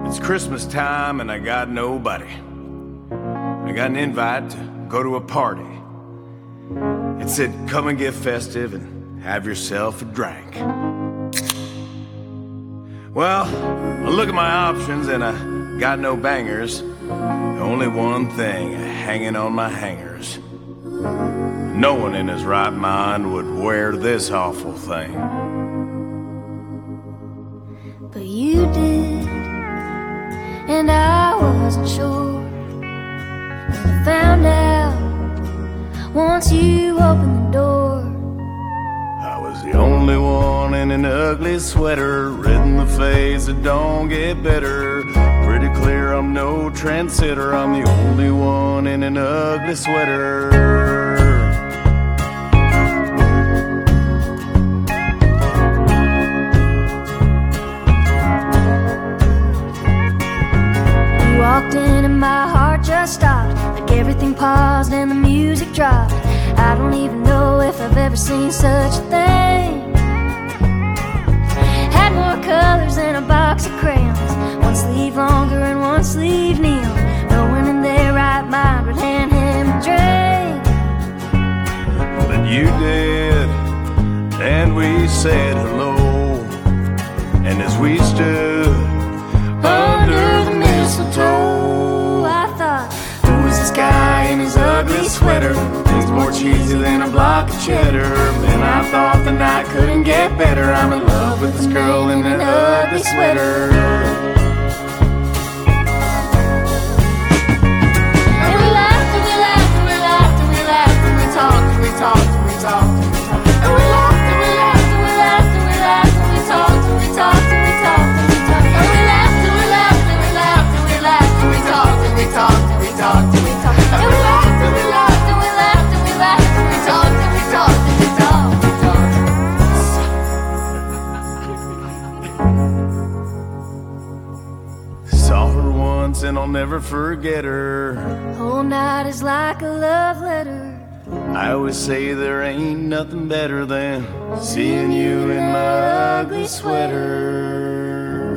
It's Christmas time and I got nobody. I got an invite to go to a party. It said, come and get festive and have yourself a drink. Well, I look at my options and I got no bangers. Only one thing hanging on my hangers. No one in his right mind would wear this awful thing. But you did, and I wasn't sure. And I found out once you opened the door. I was the only one in an ugly sweater, red in the face, it don't get better. Pretty clear I'm no trendsetter, I'm the only one in an ugly sweater. You walked in and my heart just stopped, like everything paused and the music dropped. I don't even know if I've ever seen such a thing. Had more colors than a box of crayons, one sleeve longer and one sleeve neon. No one in their right mind would hand him a drink. But you did, and we said hello. And as we stood under the mistletoe, I thought, who's this guy in his ugly sweater? He's more cheesy than a block of cheddar. Then I thought the night couldn't get better. I'm in love with this girl in an ugly sweater. and we laughed and we laughed and we laughed and we laughed and we talked and we talked and we talked and we talked. And we laughed and we laughed and we laughed and we laughed and we talked and we talked and we talked and we talked. And we laughed and we laughed and we laughed and we laughed and we talked and we talked and we talked and we talked. And we laughed and we laughed and we laughed and we laughed and we talked and we talked and we talked and we talked. Saw her once and I'll never forget her. Whole night is like a love letter. I always say there ain't nothing better than seeing you in my ugly sweater.